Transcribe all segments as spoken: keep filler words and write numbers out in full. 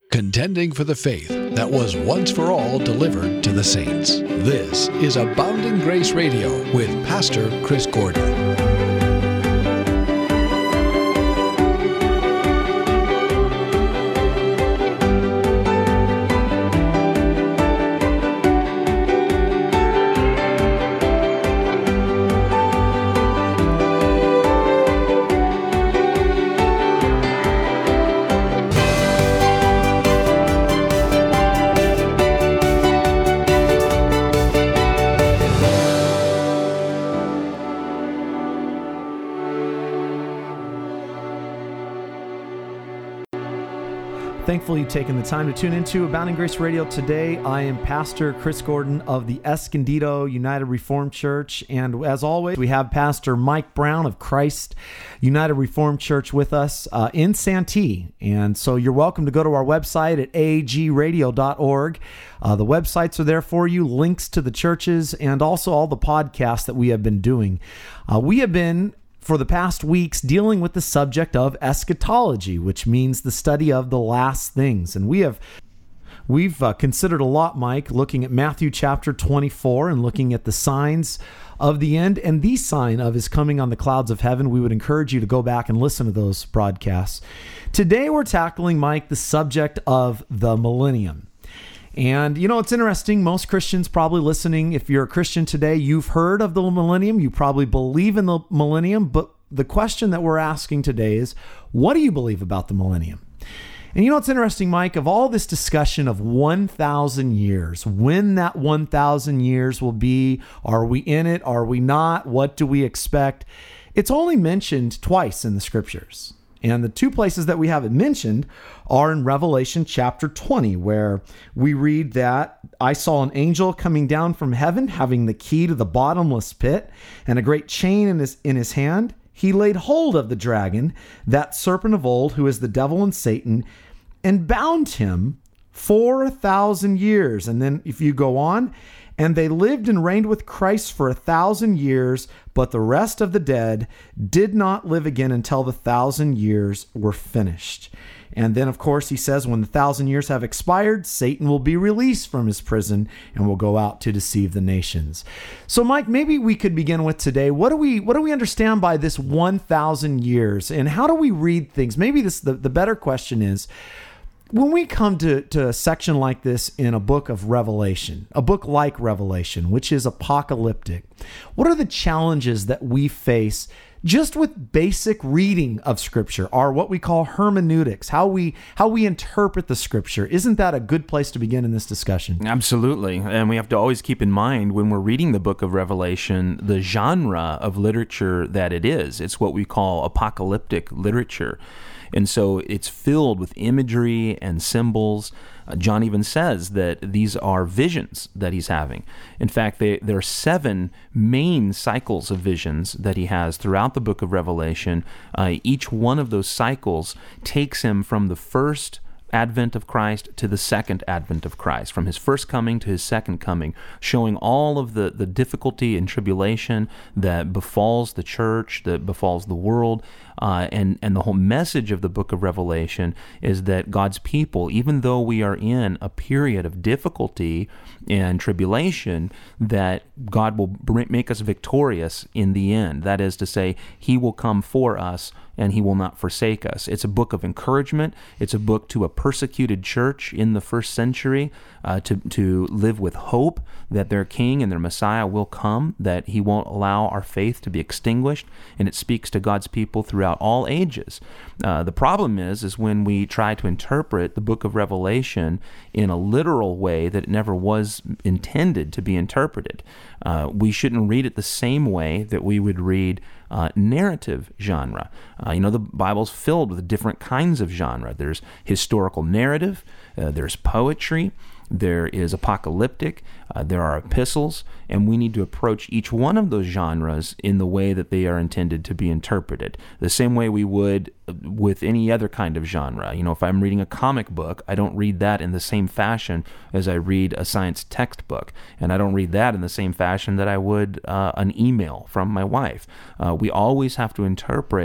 Contending for the faith that was once for all delivered to the saints. This is Abounding Grace Radio with Pastor Chris Gordon. Thankfully, you've taken the time to tune into Abounding Grace Radio today. I am Pastor Chris Gordon of the Escondido United Reformed Church. And as always, we have Pastor Mike Brown of Christ United Reformed Church with us uh, in Santee. And so you're welcome to go to our website at a g radio dot org. Uh, the websites are there for you, links to the churches, and also all the podcasts that we have been doing. Uh, we have been for the past weeks dealing with the subject of eschatology, which means the study of the last things. And we have we've uh, considered a lot, Mike, looking at Matthew chapter twenty-four and looking at the signs of the end and the sign of his coming on the clouds of heaven. We would encourage you to go back and listen to those broadcasts. Today we're tackling, Mike, the subject of the millennium. And, you know, it's interesting. Most Christians probably listening, if you're a Christian today, you've heard of the millennium. You probably believe in the millennium. But the question that we're asking today is, what do you believe about the millennium? And, you know, it's interesting, Mike, of all this discussion of one thousand years, when that one thousand years will be, are we in it? Are we not? What do we expect? It's only mentioned twice in the scriptures. And the two places that we have it mentioned are in Revelation chapter twenty, where we read that I saw an angel coming down from heaven, having the key to the bottomless pit and a great chain in his, in his hand. He laid hold of the dragon, that serpent of old, who is the devil and Satan, and bound him for a thousand years. And then if you go on, and they lived and reigned with Christ for a thousand years, but the rest of the dead did not live again until the thousand years were finished. And then, of course, he says when the thousand years have expired, Satan will be released from his prison and will go out to deceive the nations. So, Mike, maybe we could begin with today. What do we what do we understand by this one thousand years, and how do we read things? Maybe this the, the better question is, when we come to, to a section like this in a book of Revelation, a book like Revelation, which is apocalyptic, what are the challenges that we face just with basic reading of Scripture, or what we call hermeneutics, how we how we interpret the Scripture? Isn't that a good place to begin in this discussion? Absolutely. And we have to always keep in mind when we're reading the book of Revelation, the genre of literature that it is. It's what we call apocalyptic literature. And so it's filled with imagery and symbols. Uh, John even says that these are visions that he's having. In fact, they, there are seven main cycles of visions that he has throughout the book of Revelation. Uh, each one of those cycles takes him from the first advent of Christ to the second advent of Christ, from his first coming to his second coming, showing all of the, the difficulty and tribulation that befalls the church, that befalls the world. Uh, and, and the whole message of the book of Revelation is that God's people, even though we are in a period of difficulty and tribulation, that God will bring, make us victorious in the end. That is to say, he will come for us and he will not forsake us. It's a book of encouragement. It's a book to a persecuted church in the first century uh, to, to live with hope that their king and their Messiah will come, that he won't allow our faith to be extinguished, and it speaks to God's people throughout all ages. Uh, the problem is, is when we try to interpret the book of Revelation in a literal way that it never was intended to be interpreted. Uh, we shouldn't read it the same way that we would read uh, narrative genre. Uh, you know, the Bible's filled with different kinds of genre. There's historical narrative, uh, there's poetry, there is apocalyptic, uh, there are epistles, and we need to approach each one of those genres in the way that they are intended to be interpreted. The same way we would with any other kind of genre. You know, if I'm reading a comic book, I don't read that in the same fashion as I read a science textbook, and I don't read that in the same fashion that I would uh, an email from my wife. Uh, we always have to interpret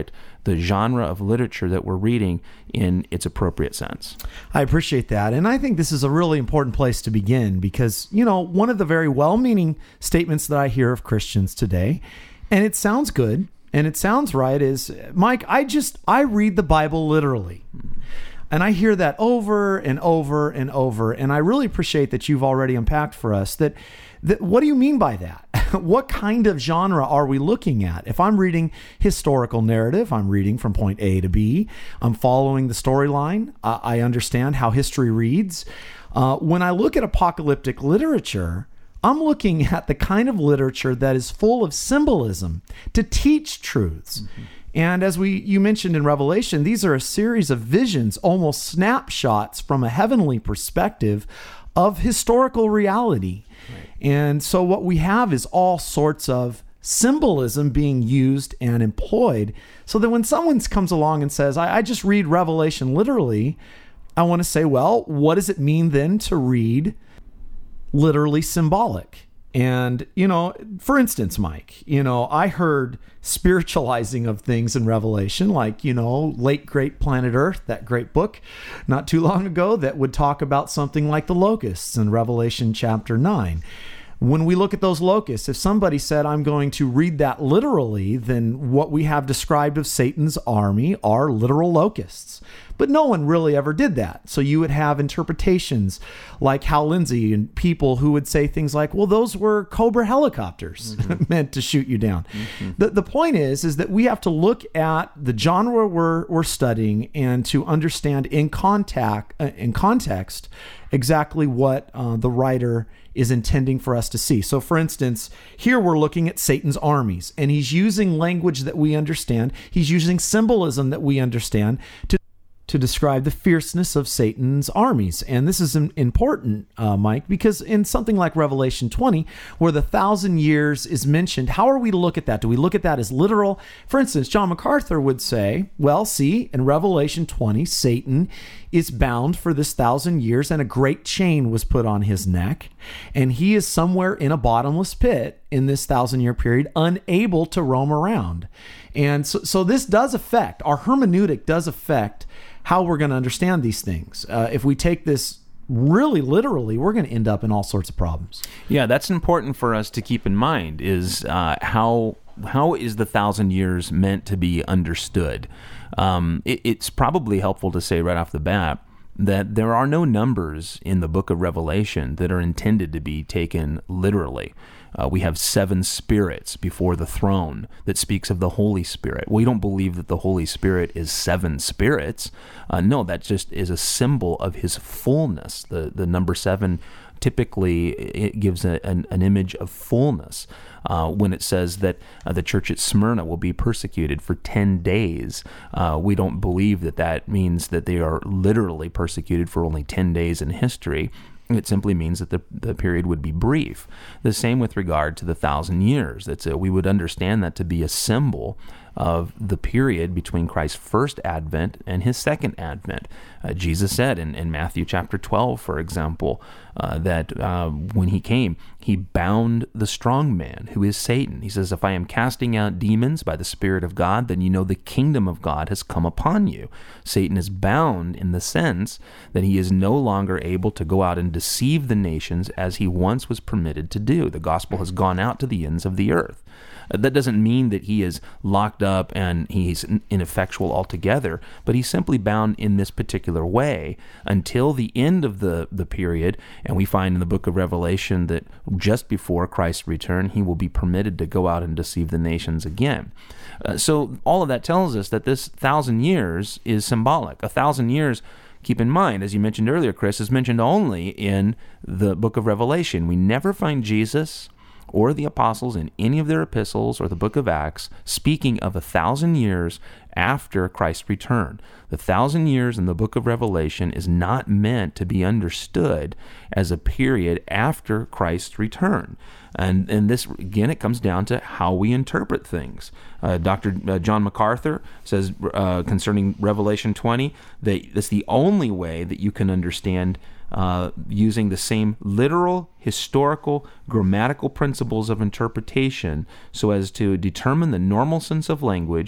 the genre of literature that we're reading in its appropriate sense. I appreciate that. And I think this is a really important place to begin because, you know, one of the very well-meaning statements that I hear of Christians today, and it sounds good and it sounds right, is, Mike, I just, I read the Bible literally. And I hear that over and over and over. And I really appreciate that you've already unpacked for us that, that what do you mean by that? What kind of genre are we looking at? If I'm reading historical narrative, I'm reading from point A to B. I'm following the storyline. Uh, I understand how history reads. Uh, when I look at apocalyptic literature, I'm looking at the kind of literature that is full of symbolism to teach truths. Mm-hmm. And as we you mentioned in Revelation, these are a series of visions, almost snapshots from a heavenly perspective of historical reality. Right. And so what we have is all sorts of symbolism being used and employed so that when someone comes along and says, I, I just read Revelation literally, I want to say, well, what does it mean then to read literally symbolic? And, you know, for instance, Mike, you know, I heard spiritualizing of things in Revelation, like, you know, late great Planet Earth, that great book not too long ago that would talk about something like the locusts in Revelation chapter nine. When we look at those locusts, if somebody said, I'm going to read that literally, then what we have described of Satan's army are literal locusts. But no one really ever did that. So you would have interpretations like Hal Lindsey and people who would say things like, well, those were Cobra helicopters mm-hmm. meant to shoot you down. Mm-hmm. The, the point is, is that we have to look at the genre we're, we're studying and to understand in contact, uh, in context exactly what uh, the writer is intending for us to see. So for instance, here we're looking at Satan's armies, and he's using language that we understand. He's using symbolism that we understand to to describe the fierceness of Satan's armies. And this is important, uh, Mike, because in something like Revelation twenty, where the thousand years is mentioned, how are we to look at that? Do we look at that as literal? For instance, John MacArthur would say, well, see, in Revelation twenty, Satan is bound for this thousand years and a great chain was put on his neck. And he is somewhere in a bottomless pit in this thousand year period, unable to roam around. And so, so this does affect, our hermeneutic does affect how we're going to understand these things. Uh, if we take this really literally, we're going to end up in all sorts of problems. Yeah, that's important for us to keep in mind is uh, how how is the thousand years meant to be understood? Um, it, it's probably helpful to say right off the bat that there are no numbers in the book of Revelation that are intended to be taken literally. Uh, we have seven spirits before the throne that speaks of the Holy Spirit. We don't believe that the Holy Spirit is seven spirits. Uh, no, that just is a symbol of his fullness. The the number seven typically it gives a, an, an image of fullness. Uh, when it says that uh, the church at Smyrna will be persecuted for ten days, uh, we don't believe that that means that they are literally persecuted for only ten days in history. It simply means that the, the period would be brief. The same with regard to the thousand years. That's a, we would understand that to be a symbol of the period between Christ's first advent and his second advent. Uh, Jesus said in, in Matthew chapter twelve, for example, uh, that uh, when he came, he bound the strong man, who is Satan. He says, if I am casting out demons by the Spirit of God, then you know the kingdom of God has come upon you. Satan is bound in the sense that he is no longer able to go out and deceive the nations as he once was permitted to do. The gospel has gone out to the ends of the earth. That doesn't mean that he is locked up and he's ineffectual altogether, but he's simply bound in this particular way until the end of the, the period. And we find in the book of Revelation that just before Christ's return, he will be permitted to go out and deceive the nations again. Uh, so all of that tells us that this thousand years is symbolic. A thousand years, keep in mind, as you mentioned earlier, Chris, is mentioned only in the book of Revelation. We never find Jesus or the apostles in any of their epistles or the book of Acts speaking of a thousand years after Christ's return. The thousand years in the book of Revelation is not meant to be understood as a period after Christ's return. And and this, again, it comes down to how we interpret things. Uh, Doctor Uh, John MacArthur says uh, concerning Revelation twenty that that's the only way that you can understand Uh, using the same literal, historical, grammatical principles of interpretation so as to determine the normal sense of language.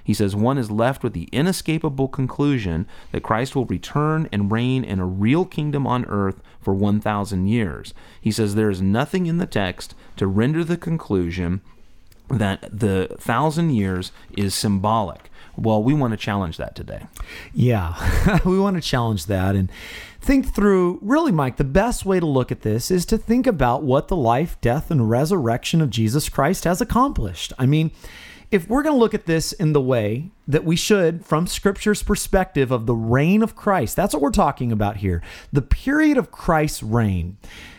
He says one is left with the inescapable conclusion that Christ will return and reign in a real kingdom on earth for one thousand years. He says there is nothing in the text to render the conclusion that the thousand years is symbolic. Well, we want to challenge that today. Yeah, we want to challenge that and think through, really, Mike, the best way to look at this is to think about what the life, death, and resurrection of Jesus Christ has accomplished. I mean, if we're going to look at this in the way that we should, from Scripture's perspective of the reign of Christ, that's what we're talking about here, the period of Christ's reign.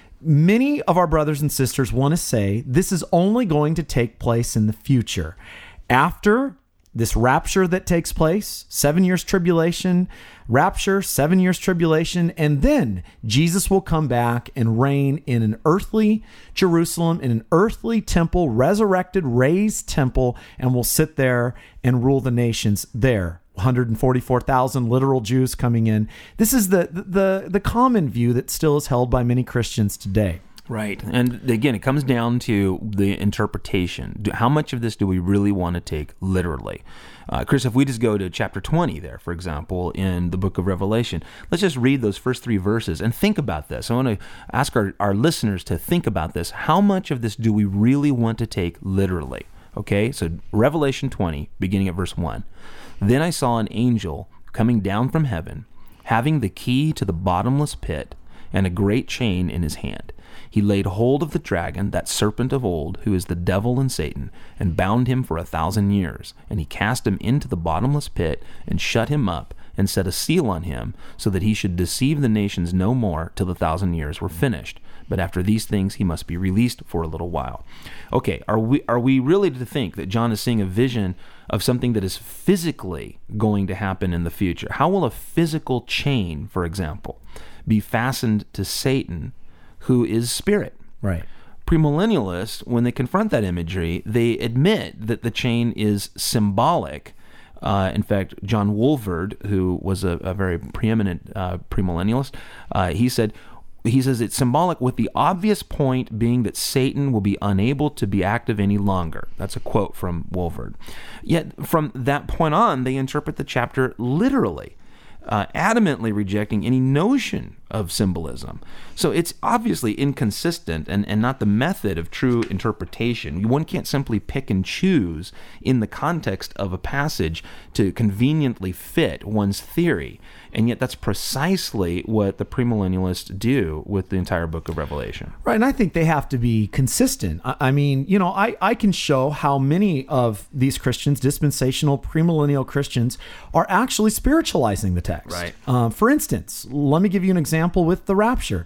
Many of our brothers and sisters want to say this is only going to take place in the future. After this rapture that takes place, seven years tribulation, rapture, seven years tribulation, and then Jesus will come back and reign in an earthly Jerusalem, in an earthly temple, resurrected, raised temple, and will sit there and rule the nations there. one hundred forty-four thousand literal Jews coming in. This is the, the, the common view that still is held by many Christians today. Right. And again, it comes down to the interpretation. How much of this do we really want to take literally? Uh, Chris, if we just go to chapter twenty there, for example, in the book of Revelation, let's just read those first three verses and think about this. I want to ask our, our listeners to think about this. How much of this do we really want to take literally? Okay, so Revelation twenty, beginning at verse one. Then I saw an angel coming down from heaven, having the key to the bottomless pit and a great chain in his hand. He laid hold of the dragon, that serpent of old, who is the devil and Satan, and bound him for a thousand years. And he cast him into the bottomless pit and shut him up and set a seal on him, so that he should deceive the nations no more till the thousand years were finished. But after these things he must be released for a little while. Okay, are we are we really to think that John is seeing a vision of something that is physically going to happen in the future? How will a physical chain, for example, be fastened to Satan, who is spirit? Right. Premillennialists, when they confront that imagery, they admit that the chain is symbolic. Uh, in fact, John Wolford, who was a, a very preeminent uh, premillennialist, uh, he said, he says it's symbolic, with the obvious point being that Satan will be unable to be active any longer. That's a quote from Wolford. Yet from that point on, they interpret the chapter literally, uh, adamantly rejecting any notion of symbolism. So it's obviously inconsistent and, and not the method of true interpretation. One can't simply pick and choose in the context of a passage to conveniently fit one's theory. And yet that's precisely what the premillennialists do with the entire book of Revelation. Right, and I think they have to be consistent. I, I mean, you know, I, I can show how many of these Christians, dispensational, premillennial Christians, are actually spiritualizing the text. Right. Uh, for instance, let me give you an example with the rapture.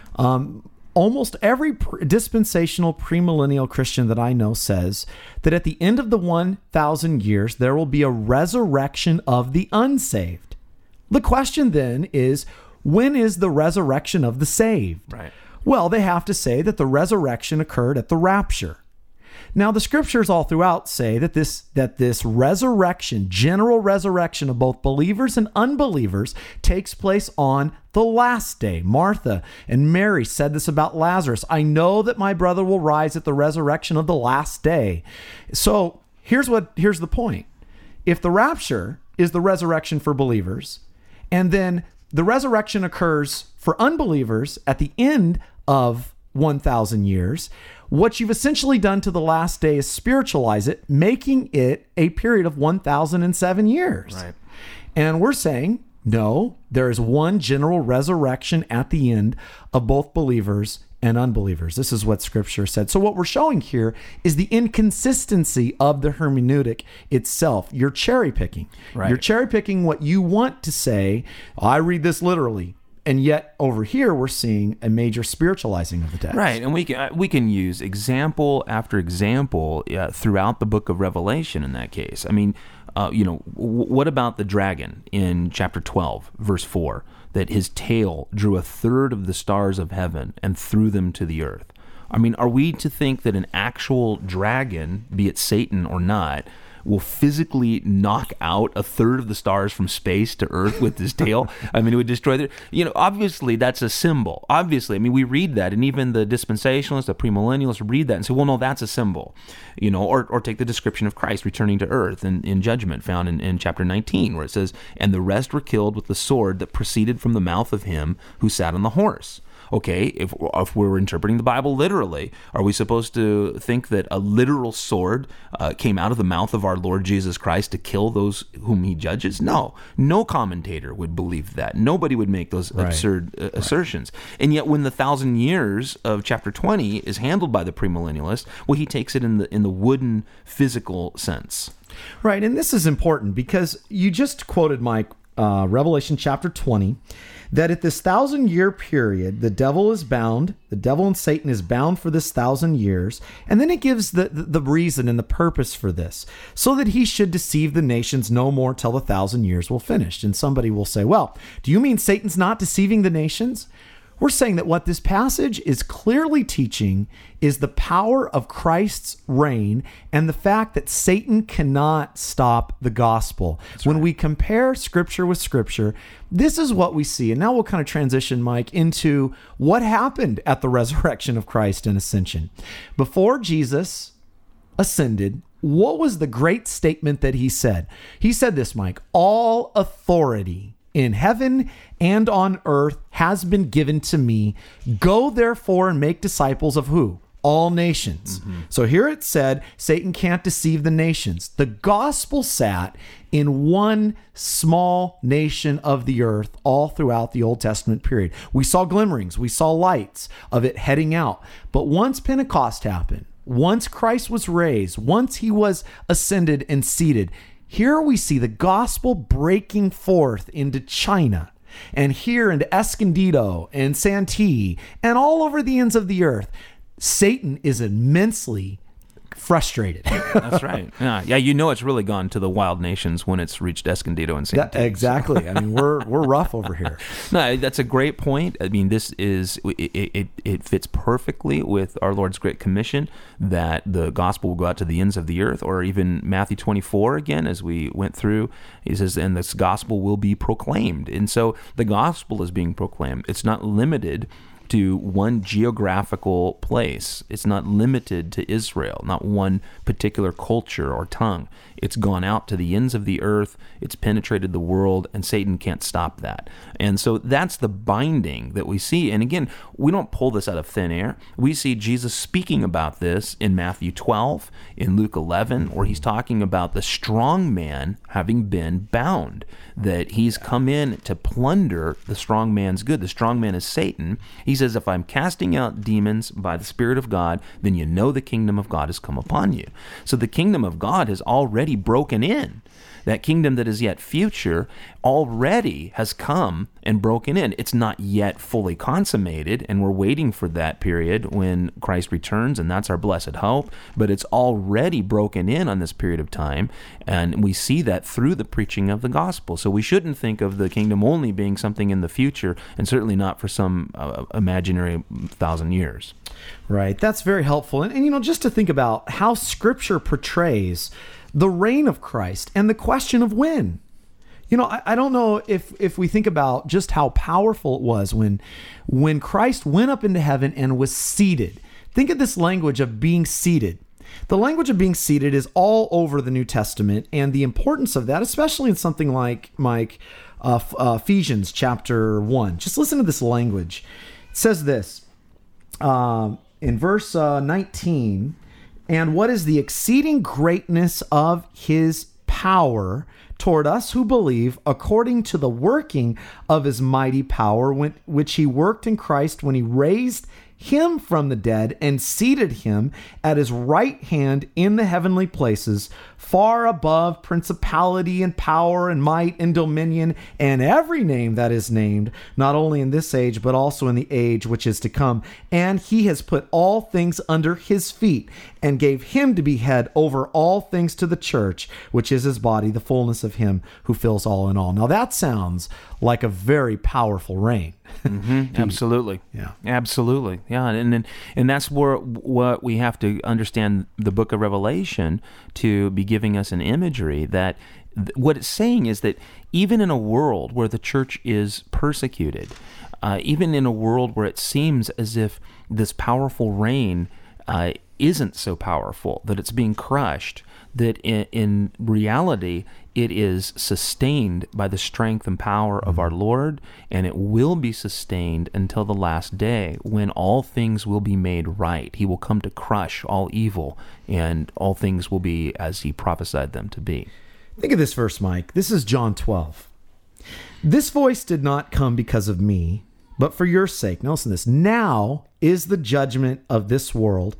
Um, almost every pre- dispensational premillennial Christian that I know says that at the end of the one thousand years, there will be a resurrection of the unsaved. The question then is, when is the resurrection of the saved? Right. Well, they have to say that the resurrection occurred at the rapture. Now, the scriptures all throughout say that this that this resurrection, general resurrection of both believers and unbelievers, takes place on the last day. Martha and Mary said this about Lazarus. I know that my brother will rise at the resurrection of the last day. So here's what here's the point. If the rapture is the resurrection for believers, and then the resurrection occurs for unbelievers at the end of one thousand years, what you've essentially done to the last day is spiritualize it, making it a period of one thousand seven years. Right. And we're saying, no, there is one general resurrection at the end of both believers and unbelievers. This is what Scripture said. So what we're showing here is the inconsistency of the hermeneutic itself. You're cherry picking. Right. You're cherry picking what you want to say. I read this literally. And yet over here, we're seeing a major spiritualizing of the text. Right, and we can, we can use example after example uh, throughout the book of Revelation in that case. I mean, uh, you know, w- what about the dragon in chapter twelve, verse four, that his tail drew a third of the stars of heaven and threw them to the earth? I mean, are we to think that an actual dragon, be it Satan or not, will physically knock out a third of the stars from space to Earth with his tail. I mean, it would destroy the, you know, obviously that's a symbol. Obviously, I mean, we read that, and even the dispensationalists, the premillennialists read that and say, well, no, that's a symbol, you know, or, or take the description of Christ returning to Earth in, in judgment found in, in chapter nineteen, where it says, and the rest were killed with the sword that proceeded from the mouth of him who sat on the horse. Okay, if, if we're interpreting the Bible literally, are we supposed to think that a literal sword uh, came out of the mouth of our Lord Jesus Christ to kill those whom he judges? No, no commentator would believe that. Nobody would make those Right. absurd uh, Right. assertions. And yet when the thousand years of chapter twenty is handled by the premillennialist, well, he takes it in the in the wooden physical sense. Right, and this is important because you just quoted, Mike, uh, Revelation chapter twenty, that at this thousand year period, the devil is bound, the devil and Satan is bound for this thousand years. And then it gives the, the, the reason and the purpose for this, so that he should deceive the nations no more till the thousand years will finish. And somebody will say, well, do you mean Satan's not deceiving the nations? We're saying that what this passage is clearly teaching is the power of Christ's reign and the fact that Satan cannot stop the gospel. That's when right. we compare scripture with scripture, this is what we see. And now we'll kind of transition, Mike, into what happened at the resurrection of Christ and ascension. Before Jesus ascended, what was the great statement that he said? He said this, Mike, all authority in heaven and on earth has been given to me. Go therefore and make disciples of who? All nations. Mm-hmm. So here it said, Satan can't deceive the nations. The gospel sat in one small nation of the earth all throughout the Old Testament period. We saw glimmerings, we saw lights of it heading out. But once Pentecost happened, once Christ was raised, once he was ascended and seated, here we see the gospel breaking forth into China and here into Escondido and Santee and all over the ends of the earth. Satan is immensely frustrated. That's right. Yeah, yeah. You know it's really gone to the wild nations when it's reached Escondido and Santee. That, exactly. I mean, we're we're rough over here. No, that's a great point. I mean, this is it, it. It fits perfectly with our Lord's Great Commission that the gospel will go out to the ends of the earth, or even Matthew twenty-four again, as we went through. He says, "And this gospel will be proclaimed." And so the gospel is being proclaimed. It's not limited to one geographical place. It's not limited to Israel, not one particular culture or tongue. It's gone out to the ends of the earth. It's penetrated the world, and Satan can't stop that. And so that's the binding that we see. And again, we don't pull this out of thin air. We see Jesus speaking about this in Matthew twelve, in Luke eleven, where he's talking about the strong man having been bound, that he's come in to plunder the strong man's good. The strong man is Satan. He says, if I'm casting out demons by the Spirit of God, then you know the kingdom of God has come upon you. So the kingdom of God has already broken in. That kingdom that is yet future already has come and broken in. It's not yet fully consummated, and we're waiting for that period when Christ returns, and that's our blessed hope. But it's already broken in on this period of time, and we see that through the preaching of the gospel. So we shouldn't think of the kingdom only being something in the future, and certainly not for some uh, imaginary thousand years. Right. That's very helpful. And, and, you know, just to think about how Scripture portrays the reign of Christ and the question of when. You know, I, I don't know if if we think about just how powerful it was when when Christ went up into heaven and was seated. Think of this language of being seated. The language of being seated is all over the New Testament, and the importance of that, especially in something like Mike, uh, uh, Ephesians chapter one. Just listen to this language. It says this uh, in verse uh, nineteen. And what is the exceeding greatness of his power toward us who believe, according to the working of his mighty power, which he worked in Christ when he raised him from the dead and seated him at his right hand in the heavenly places, far above principality and power and might and dominion and every name that is named, not only in this age, but also in the age which is to come. And he has put all things under his feet and gave him to be head over all things to the church, which is his body, the fullness of of him who fills all in all. Now that sounds like a very powerful reign. Mm-hmm. Absolutely. Yeah. Absolutely. Yeah. And, and and that's where what we have to understand the book of Revelation to be giving us an imagery that th- what it's saying is that even in a world where the church is persecuted, uh, even in a world where it seems as if this powerful reign uh, isn't so powerful, that it's being crushed, that in, in reality it is sustained by the strength and power of our Lord, and it will be sustained until the last day when all things will be made right. He will come to crush all evil, and all things will be as he prophesied them to be. Think of this verse, Mike. This is John twelve. This voice did not come because of me, but for your sake. Now listen to this. Now is the judgment of this world.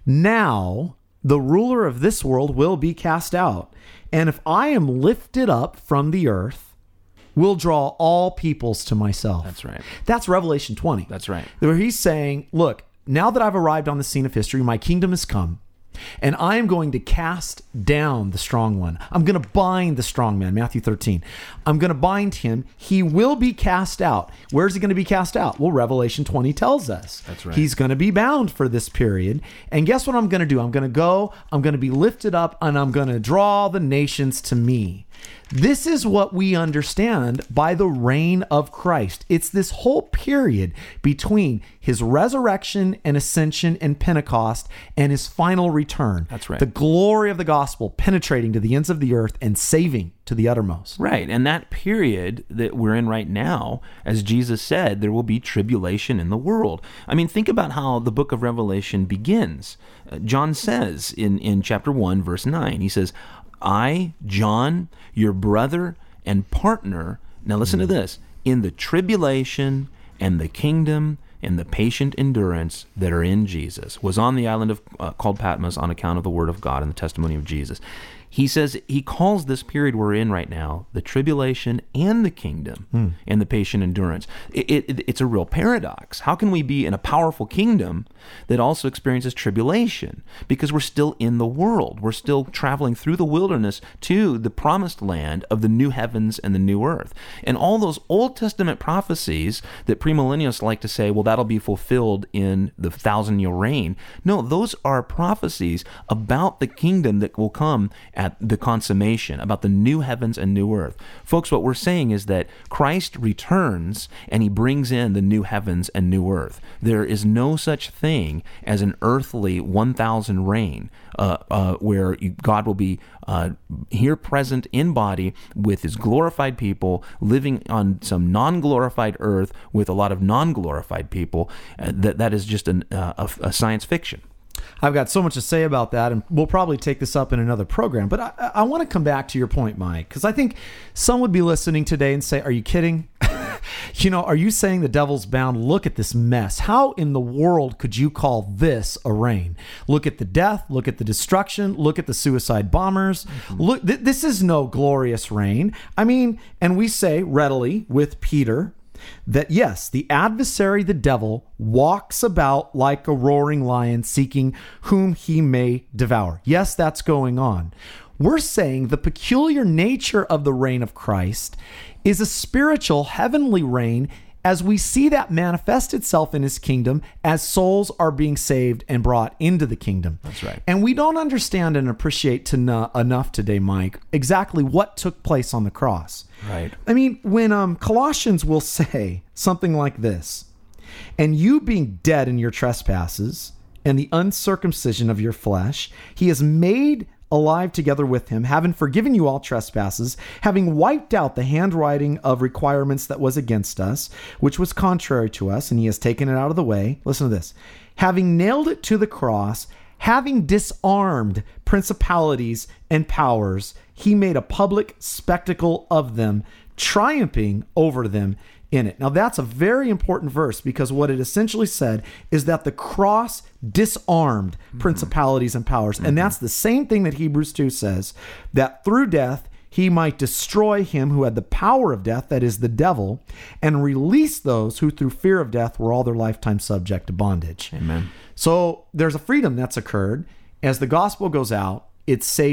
Now the ruler of this world will be cast out. And if I am lifted up from the earth, will draw all peoples to myself. That's right. That's Revelation twenty. That's right. Where he's saying, look, now that I've arrived on the scene of history, my kingdom has come. And I am going to cast down the strong one. I'm going to bind the strong man, Matthew thirteen. I'm going to bind him. He will be cast out. Where's he going to be cast out? Well, Revelation twenty tells us. That's right. He's going to be bound for this period. And guess what I'm going to do? I'm going to go, I'm going to be lifted up, and I'm going to draw the nations to me. This is what we understand by the reign of Christ. It's this whole period between his resurrection and ascension and Pentecost and his final return. That's right. The glory of the gospel penetrating to the ends of the earth and saving to the uttermost. Right. And that period that we're in right now, as Jesus said, there will be tribulation in the world. I mean, think about how the book of Revelation begins. Uh, John says in, in chapter one, verse nine, he says, I, John, your brother and partner, now listen mm-hmm. to this, in the tribulation and the kingdom and the patient endurance that are in Jesus, was on the island of uh, called Patmos on account of the word of God and the testimony of Jesus. He says, he calls this period we're in right now the tribulation and the kingdom mm. and the patient endurance. It, it, it's a real paradox. How can we be in a powerful kingdom that also experiences tribulation? Because we're still in the world. We're still traveling through the wilderness to the promised land of the new heavens and the new earth. And all those Old Testament prophecies that premillennialists like to say, well, that'll be fulfilled in the thousand-year reign. No, those are prophecies about the kingdom that will come at the consummation, about the new heavens and new earth. Folks, what we're saying is that Christ returns and he brings in the new heavens and new earth. There is no such thing as an earthly one thousand reign uh, uh, where God will be uh, here present in body with his glorified people, living on some non-glorified earth with a lot of non-glorified people. Uh, that, that is just an, uh, a, a science fiction. I've got so much to say about that, and we'll probably take this up in another program. But I, I want to come back to your point, Mike, because I think some would be listening today and say, are you kidding? You know, are you saying the devil's bound? Look at this mess. How in the world could you call this a reign? Look at the death. Look at the destruction. Look at the suicide bombers. Mm-hmm. Look, th- this is no glorious reign. I mean, and we say readily with Peter, that yes, the adversary, the devil, walks about like a roaring lion seeking whom he may devour. Yes, that's going on. We're saying the peculiar nature of the reign of Christ is a spiritual heavenly reign as we see that manifest itself in his kingdom as souls are being saved and brought into the kingdom. That's right. And we don't understand and appreciate to no, enough today, Mike, exactly what took place on the cross. Right. I mean, when um, Colossians will say something like this, and you being dead in your trespasses and the uncircumcision of your flesh, he has made alive together with him, having forgiven you all trespasses, having wiped out the handwriting of requirements that was against us, which was contrary to us, and he has taken it out of the way. Listen to this. Having nailed it to the cross, having disarmed principalities and powers, he made a public spectacle of them, triumphing over them in it. Now, that's a very important verse because what it essentially said is that the cross disarmed mm-hmm. principalities and powers. Mm-hmm. And that's the same thing that Hebrews two says, that through death, he might destroy him who had the power of death, that is the devil, and release those who through fear of death were all their lifetime subject to bondage. Amen. So there's a freedom that's occurred. As the gospel goes out, it's saving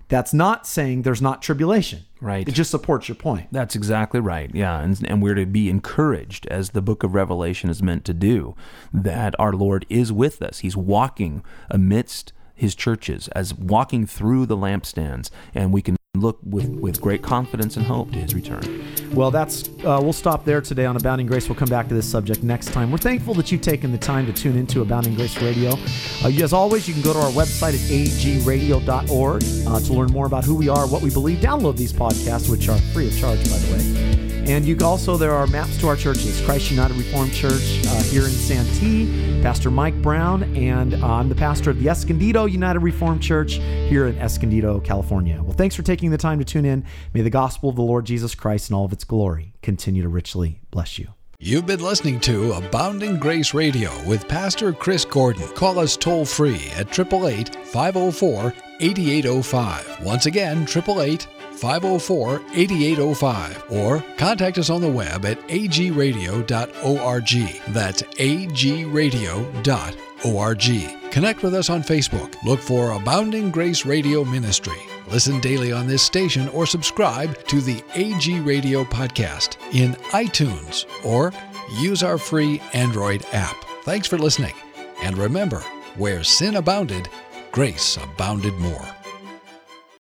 That's not saying there's not tribulation. Right. It just supports your point. That's exactly right. Yeah. And, and we're to be encouraged, as the book of Revelation is meant to do, that our Lord is with us. He's walking amidst his churches, as walking through the lampstands, and we can look with, with great confidence and hope to his return. Well, that's uh, we'll stop there today on Abounding Grace. We'll come back to this subject next time. We're thankful that you've taken the time to tune into Abounding Grace Radio. Uh, as always, you can go to our website at a g radio dot org uh, to learn more about who we are, what we believe. Download these podcasts, which are free of charge, by the way. And you can also, there are maps to our churches. Christ United Reformed Church uh, here in Santee, Pastor Mike Brown, and uh, I'm the pastor of the Escondido United Reformed Church here in Escondido, California. Well, thanks for taking the time to tune in. May the gospel of the Lord Jesus Christ and all of its glory continue to richly bless you. You've been listening to Abounding Grace Radio with Pastor Chris Gordon. Call us toll-free at eight eight eight, five oh four, eight eight oh five. Once again, eight eight eight, five oh four, eight eight oh five. Or contact us on the web at a g radio dot org. That's a g radio dot org. Connect with us on Facebook. Look for Abounding Grace Radio Ministry. Listen daily on this station or subscribe to the A G Radio podcast in iTunes or use our free Android app. Thanks for listening. And remember, where sin abounded, grace abounded more.